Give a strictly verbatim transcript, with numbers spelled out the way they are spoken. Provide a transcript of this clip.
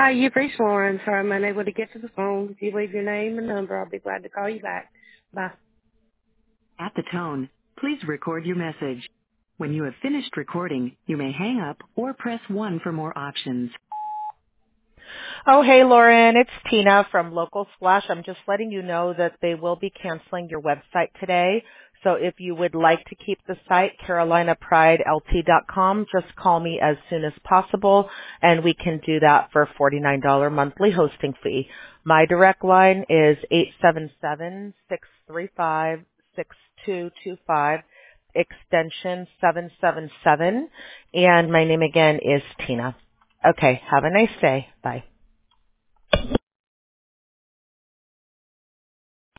Hi, you've reached Lauren. Sorry I'm unable to get to the phone. If you leave your name and number, I'll be glad to call you back. Bye. At the tone, please record your message. When you have finished recording, you may hang up or press one for more options. Oh, hey, Lauren. It's Tina from Local Splash. I'm just letting you know that they will be canceling your website today. So if you would like to keep the site, carolina pride l t dot com, just call me as soon as possible, and we can do that for a forty-nine dollars monthly hosting fee. My direct line is eight seven seven, six three five, six two two five, extension seven seven seven, and my name again is Tina. Okay, have a nice day. Bye.